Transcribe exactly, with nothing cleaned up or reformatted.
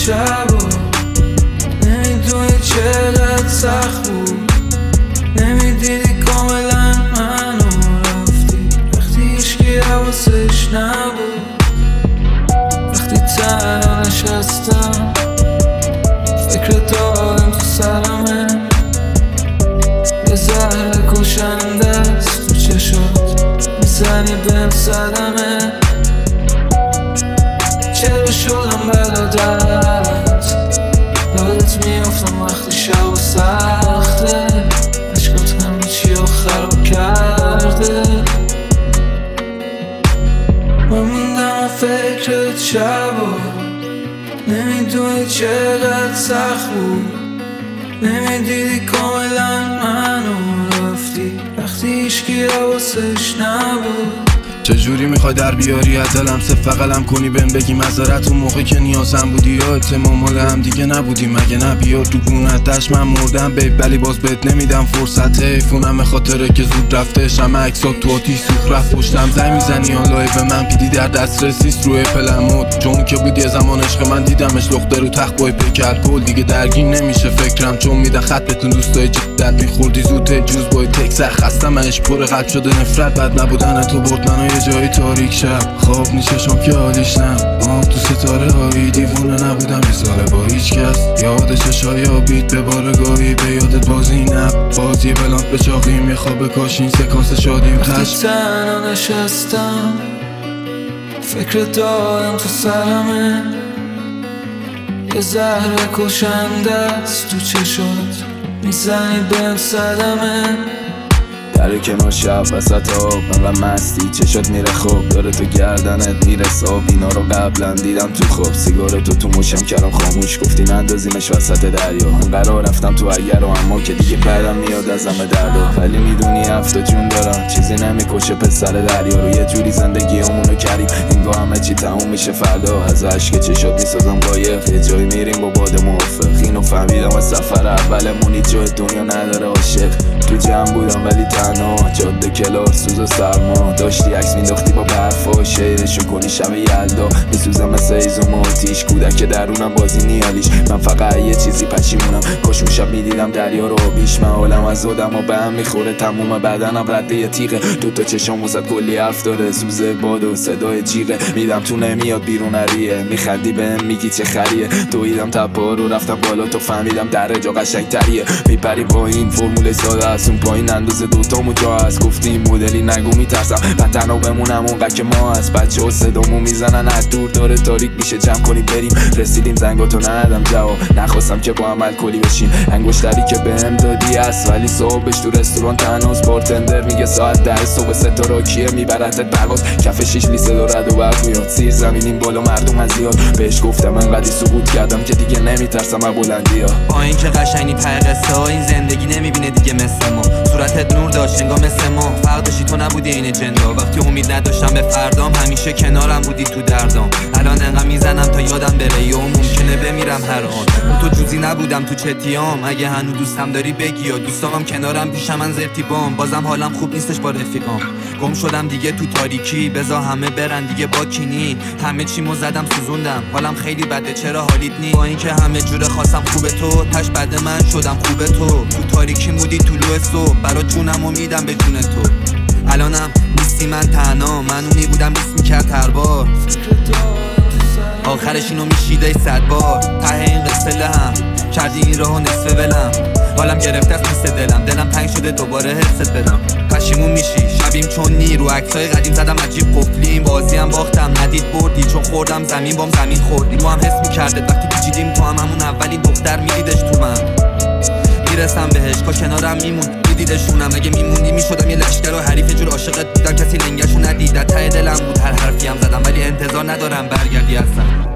شبا نمیدونی چقدر سخت بود، نمیدیدی کاملا منو رفتی وقتی هیچکی حواسش نبود. وقتی تنها نشستم فکرت دارم تو سرمه، یه زهر کشنده است تو چشات میزنی بهم صدمه. چرا شدم بلادت یادت میافتم وقتی شب و سخته، عشقات همه چی رو خراب کرده. من موندم فکرت شبا نمیدونی چقدر سخت بود، نمیدیدی کاملا منو رفتی وقتی هیچکی حواسش نبود. چجوری میخوای در بیاری از دلم صفر قلم کنی بهم بگی معذرت اون موقع که نیازم بودی یا اعتماد مال هم دیگه نبودی مگه نه؟ بیا تو گونتش من مردم بیب ولی باز بهت نمیدم فرصت، حیفونم به خاطره که زود رفته شمع عکسات تو آتیش سوخت رفت پشتم زنگ میزنی حالا به من پیدی در دسترسیست روی پلمود چون که بود یه زمان عشق من دیدمش لخته رو تخت بای پیکر کل دیگه درگیر نمیشه فکرم چون میده خط بهتون دوستای جدت میخوردی زود جوز بای تکس خستم عشق پر قلب شده نفرت بد نبودن تو برد منو یه جای تاریک شب خواب نیچشم که حالیش نم آب تو ستاره هایی دیوونه نبودم یه ساله با هیچ کس یاد چشای آبیت به بارگاهی به یادت بازی نب بازی بلانت به چاقیم یه خواب کاش این سکانس شادیم تش. وقتی تنها نشستم فکرت دارم تو سرمه، یه زهر کشنده است تو چشات میزنی بهم صدمه. در کنار شب وسط آب انقدر مستی چشات میره خوب داره تو گردنت میرسه آب اینا رو قبلا دیدم تو خواب سیگارتو تو موشم کردم خاموش گفتی نندازیمش وسط دریا قرار رفتم تو اگر و اما که دیگه بعدم میاد از همه دردا ولی میدونی هفته جون دارم چیزی نمیکشه پسر دریا رو یه جوری زندگی همونو کردیم انگار همه چی تموم میشه فردا از عشق چشات میسازم قایق یه جایی میریم با باد موافق اینو فهمیدم از سفر اولمون هیچ جای دنیا نداره عاشق تو جمع بودم ولی تنها جاده کلار سوز و سرما داشتی عکس مینداختی با برفا شعرشو کنی شب یلدا میسوزم مثل ایزوم آتیش کودک درونم بازی نیالیش من فقط یه چیزی پشیمونم کاش اون شب میدیدم دریا رو بیش من حالم از آدم و به هم میخوره تموم بدنم رده یه تیغه دوتا چشام وزد کلی حرف داره سوز باد و صدای جیغه میدم تو نمیاد بیرون هریه میخندی بهم میگی چه خریه دویدم تپا رو رفتم بالا تو فهمیدم در جا قشنگ تریه میپری با این فرمول ساده از اون پایین اندازه دوتا جا هست گفتی مدلی نگو میترسم من تنها بمونم اونقدر که ما هست بچه ها صدامو میزنن از دور داره تاریک میشه جمع کنیم بریم رسیدیم زنگاتو ندادم جواب نخواستم که با هم الکلی بشیم انگشتری که بهم دادی هست ولی صبحش تو رستوران تنهاست بارتندر میگه ساعت ده صبح ستاره کیه میبرتت پرواز کف شیش لیسه دارد و برد میاد سیر زمینیم بالا مردم از زیاد بهش گفتم انقدی سقوط کردم که دیگه نمیترسم از بلندی ها با اینکه قشنگی پر قصه ها این زندگی نمیبینه دیگه مثل ما صورتت نور داشت انگار مثل ما فرق داشتی تو نبودی این جندا وقتی امید نداشتم به فردام همیشه کنارم بودی تو دردام الان انقدر میزنم تا یادم بره یا ممکنه بمیرم هر آن تو جوزی نبودم تو چتیام اگه هنوز دوستم داری بگی یا دوستام کنارم پیش من زرتی بام بازم حالم خوب نیستش با رفیقام گم شدم دیگه تو تاریکی بزا همه برن دیگه با کینی همه چیمو زدم سوزوندم حالم خیلی بده چرا حالیت نی با اینکه همه جوره خواستم خوبه تو تاش بده من شدم خوبه تو تو تاریکی مودی طلوع صبح برات جونمو میدم به جون تو الانم نیستی من تنها من اونی بودم لیست میکرد هر بار آخرش اینو میشیده صد بار ته این قصه لهم کردی این راهو نصف ولم حالم گرفته از مثل دلم دلم تنگ شده دوباره حست بدم پشیمون میشی شبیم چون نیرو عکسای قدیم زدم عجیب قفلیم بازی هم باختم ندید بردی چون خوردم زمین بام زمین خوردی تو هم حس میکرده وقتی پیچیدیم تو هم همون اولین دختر میدیدش تو من میرسم بهش کا کنارم میمون دیدشونم اگه میموندی میشدم یه لشکر و حریف جور عاشقت بودم کسی لنگشو ندید در ته دلم بود هر حرفی هم زدم ولی انتظار ندارم برگردی اصلا